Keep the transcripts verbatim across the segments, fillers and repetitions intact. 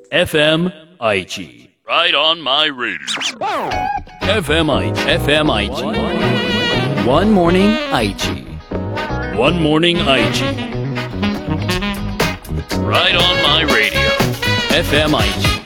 エフエム 愛知 Right on my radio エフエム 愛知 エフエム 愛知 One morning 愛知 One morning 愛知 Right on my radio エフエム 愛知。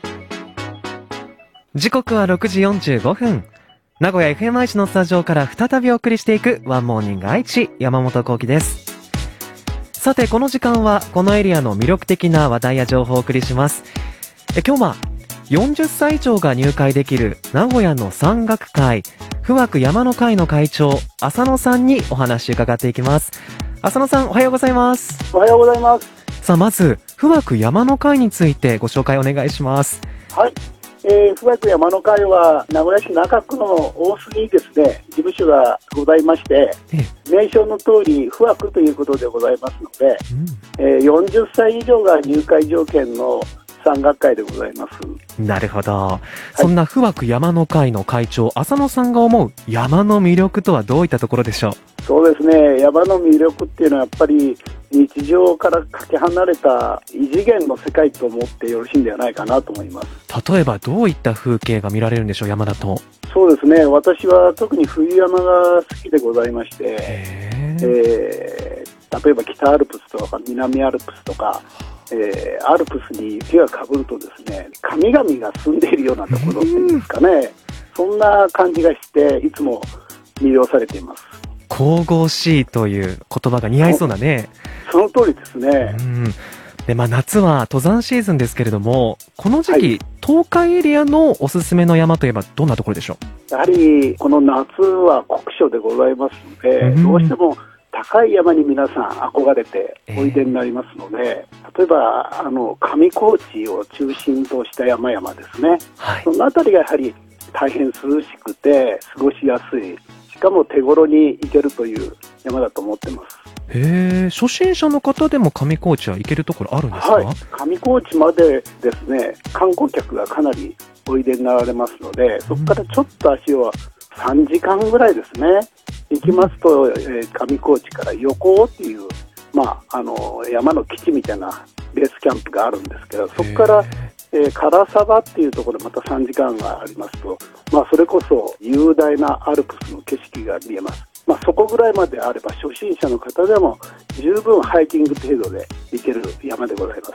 時刻はろくじよんじゅうごふん。名古屋 エフエム 愛知のスタジオから再びお送りしていくワンモーニング愛知、山本幸輝です。さてこの時間はこのエリアの魅力的な話題や情報をお送りします。え今日はよんじゅっさい以上が入会できる名古屋の山岳会富岳山の会の会長浅野さんにお話伺っていきます。浅野さんおはようございます。 おはようございます。 さあまず富岳山の会についてご紹介お願いします。 はい、えー、富岳山の会は名古屋市中区の大須にですね事務所がございまして、名称の通り富岳ということでございますので、うんえー、よんじゅっさい以上が入会条件の山岳会でございます。 なるほど、はい、そんな富岳山の会の会長浅野さんが思う山の魅力とはどういったところでしょう。 そうですね、山の魅力っていうのはやっぱり日常からかけ離れた異次元の世界と思ってよろしいんではないかなと思います。 例えばどういった風景が見られるんでしょう、山だと。 そうですね、私は特に冬山が好きでございまして、えー、例えば北アルプスとか南アルプスとか、えー、アルプスに雪がかぶるとですね、神々が住んでいるようなところっていうんですかね、そんな感じがしていつも魅了されています。 神々しいという言葉が似合いそうなね。 その通りですね。 うんでまあ、夏は登山シーズンですけれども、この時期、はい、東海エリアのおすすめの山といえばどんなところでしょう。 やはりこの夏は酷暑でございますので、うん、どうしても高い山に皆さん憧れておいでになりますので、えー、例えばあの上高地を中心とした山々ですね、はい、そのあたりがやはり大変涼しくて過ごしやすい、しかも手頃に行けるという山だと思ってます。 へー、初心者の方でも上高地は行けるところあるんですか。 はい、上高地までですね、観光客がかなりおいでになられますので、そこからちょっと足をさんじかんぐらいですね行きますと、えー、上高地から横尾っていう、まあ、あの山の基地みたいなベースキャンプがあるんですけど、そこから、えー、唐沢っていうところでまたさんじかんがありますと、まあ、それこそ雄大なアルプスの景色が見えます。まあ、そこぐらいまであれば初心者の方でも十分ハイキング程度で行ける山でございます。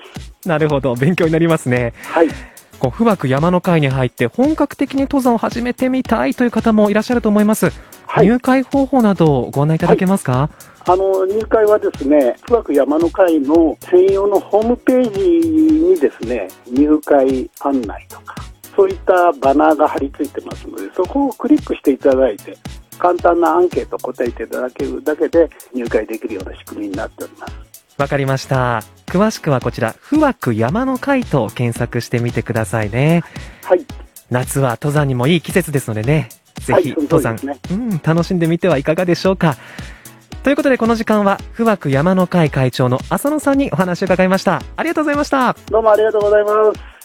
なるほど、勉強になりますね。 はい、 こう富岳山の会に入って本格的に登山を始めてみたいという方もいらっしゃると思います。はい、入会方法などご案内いただけますか。はい、 あの入会はですね、富岳山の会の専用のホームページにですね、入会案内とかそういったバナーが貼り付いてますので、そこをクリックしていただいて簡単なアンケートを答えていただけるだけで入会できるような仕組みになっております。 わかりました。詳しくはこちら富岳山の会と検索してみてくださいね。 はい、 夏は登山にもいい季節ですのでね、ぜひ登山、はい、うん、楽しんでみてはいかがでしょうか。ということでこの時間は富岳山の会会長の浅野さんにお話を伺いました。ありがとうございました。 どうもありがとうございます。